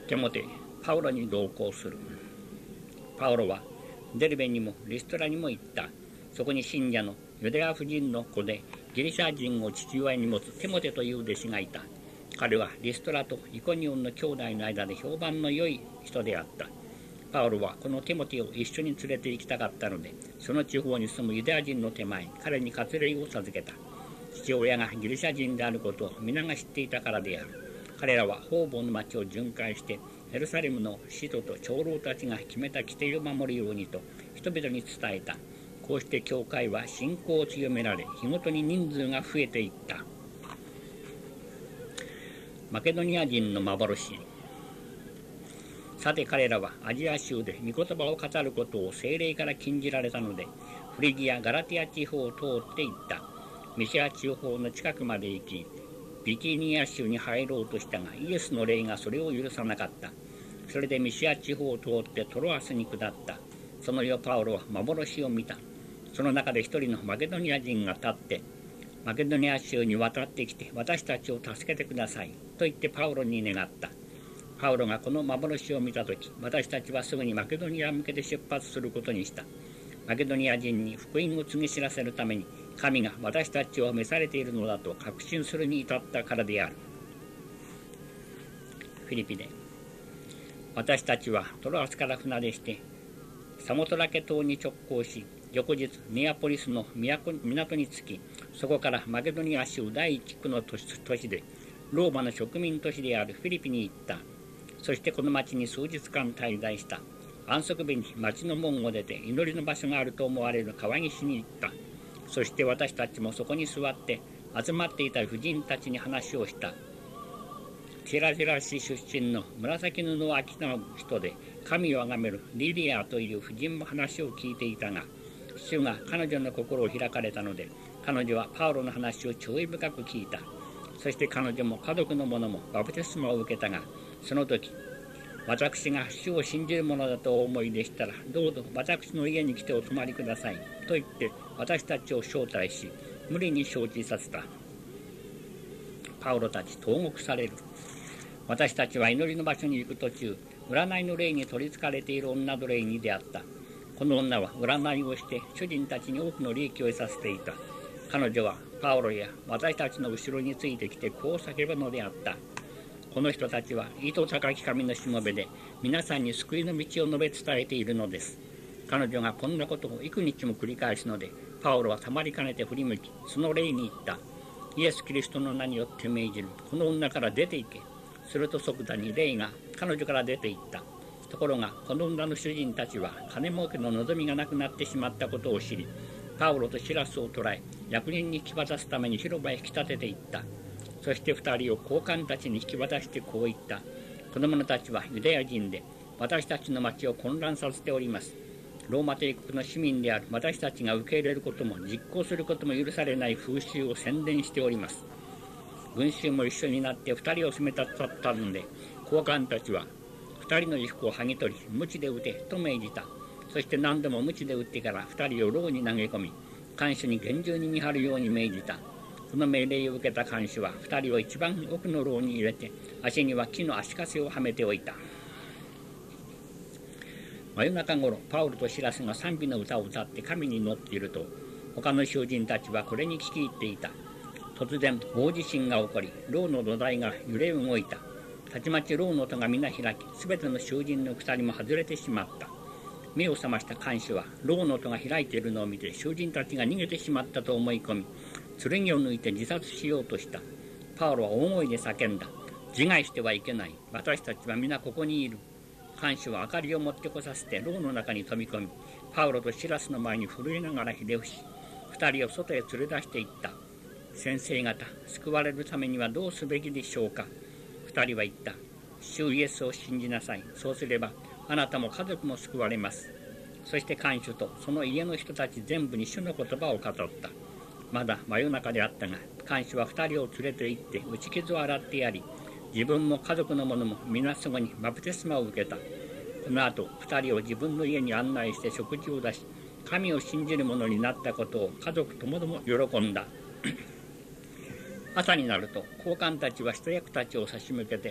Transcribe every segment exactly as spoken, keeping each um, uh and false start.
テモテ、パウロに同行する。パウロはデルベにもリストラにも行った。そこに信者のユダヤ婦人の子でギリシャ人を父親に持つテモテという弟子がいた。彼はリストラとイコニオンの兄弟の間で評判の良い人であった。パウロはこのテモテを一緒に連れて行きたかったので、その地方に住むユダヤ人の手前、彼に割礼を授けた。父親がギリシャ人であることを皆が知っていたからである。彼らは方々の町を巡回して、エルサレムの使徒と長老たちが決めた規定を守るようにと人々に伝えた。こうして教会は信仰を強められ、日ごとに人数が増えていった。マケドニア人の幻。さて彼らはアジア州で御言葉を語ることを聖霊から禁じられたので、フリギア・ガラティア地方を通って行った。ミシア地方の近くまで行き、ビキニア州に入ろうとしたが、イエスの霊がそれを許さなかった。それでミシア地方を通ってトロアスに下った。その夜パウロは幻を見た。その中で一人のマケドニア人が立って、マケドニア州に渡ってきて私たちを助けてくださいと言ってパウロに願った。パウロがこの幻を見たとき、私たちはすぐにマケドニアに向けて出発することにした。マケドニア人に福音を告げ知らせるために、神が私たちを召されているのだと確信するに至ったからである。フィリピで、私たちはトロアスから船出して、サモトラケ島に直行し、翌日ネアポリスの港に着き、そこからマケドニア州第一区の都市で、ローマの植民都市であるフィリピに行った。そしてこの町に数日間滞在した。安息日に町の門を出て祈りの場所があると思われる川岸に行った。そして私たちもそこに座って集まっていた婦人たちに話をした。チラジラ市出身の紫布を飽きた人で神をあがめるリリアという婦人も話を聞いていたが、主が彼女の心を開かれたので、彼女はパウロの話を注意深く聞いた。そして彼女も家族の者もバプテスマを受けたが、その時、私が主を信じる者だとお思いでしたら、どうぞ私の家に来てお泊まりくださいと言って私たちを招待し、無理に承知させた。パウロたち投獄される。私たちは祈りの場所に行く途中、占いの霊に取りつかれている女奴隷に出会った。この女は占いをして主人たちに多くの利益を得させていた。彼女はパウロや私たちの後ろについてきてこう叫ぶのであった。この人たちは意図高き神のしもべで、皆さんに救いの道を述べ伝えているのです。彼女がこんなことを幾日も繰り返すので、パウロはたまりかねて振り向き、その霊に言った。イエス・キリストの名によって命じる。この女から出て行け。すると即座に霊が彼女から出て行った。ところがこの女の主人たちは金儲けの望みがなくなってしまったことを知り、パウロとシラスを捕らえ、役人に引き渡すために広場へ引き立てていった。そして二人を高官たちに引き渡してこう言った。この者たちはユダヤ人で、私たちの町を混乱させております。ローマ帝国の市民である私たちが受け入れることも実行することも許されない風習を宣伝しております。群衆も一緒になって二人を責めたったので、高官たちは二人の衣服を剥ぎ取り、鞭で打てと命じた。そして何度も鞭で打ってから二人を牢に投げ込み、看守に厳重に見張るように命じた。この命令を受けた看守は二人を一番奥の牢に入れて、足には木の足かせをはめておいた。真夜中頃、パウロとシラスが賛美の歌を歌って神に祈っていると、他の囚人たちはこれに聞き入っていた。突然大地震が起こり、牢の土台が揺れ動いた。たちまち牢の戸が皆開き、すべての囚人の鎖も外れてしまった。目を覚ました看守は牢の戸が開いているのを見て、囚人たちが逃げてしまったと思い込み、剣を抜いて自殺しようとした。パウロは大声で叫んだ。自害してはいけない。私たちは皆ここにいる。看守は明かりを持ってこさせて牢の中に飛び込み、パウロとシラスの前に震えながらひれ伏し、二人を外へ連れ出していった。先生方、救われるためにはどうすべきでしょうか。二人は言った。主イエスを信じなさい。そうすればあなたも家族も救われます。そして看守とその家の人たち全部に主の言葉を語った。まだ真夜中であったが、看守は二人を連れて行って打ち傷を洗ってやり、自分も家族の者も皆すぐにバプテスマを受けた。この後二人を自分の家に案内して食事を出し、神を信じる者になったことを家族ともども喜んだ。朝になると高官たちは人役たちを差し向けて、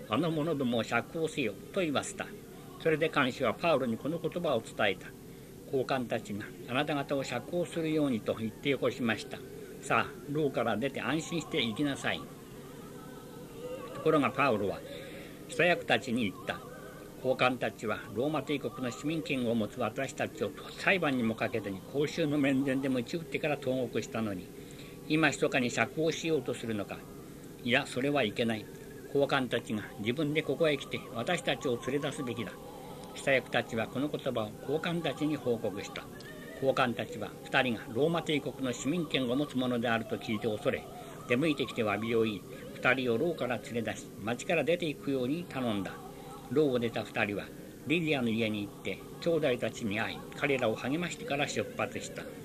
あの者どもを釈放せよと言わせた。それで看守はパウロにこの言葉を伝えた。高官たちがあなた方を釈放するようにと言ってよこしました。さあ、牢から出て安心して行きなさい。ところがパウロは使役たちに言った。高官たちはローマ帝国の市民権を持つ私たちを裁判にもかけずに公衆の面前で鞭打ってから投獄したのに、今密かに釈放しようとするのか。いや、それはいけない。高官たちが自分でここへ来て私たちを連れ出すべきだ。使役たちはこの言葉を高官たちに報告した。高官たちはふたりがローマ帝国の市民権を持つ者であると聞いて恐れ、出向いてきて詫びを言い、ふたりを牢から連れ出し、町から出ていくように頼んだ。牢を出たふたりはリディアの家に行って兄弟たちに会い、彼らを励ましてから出発した。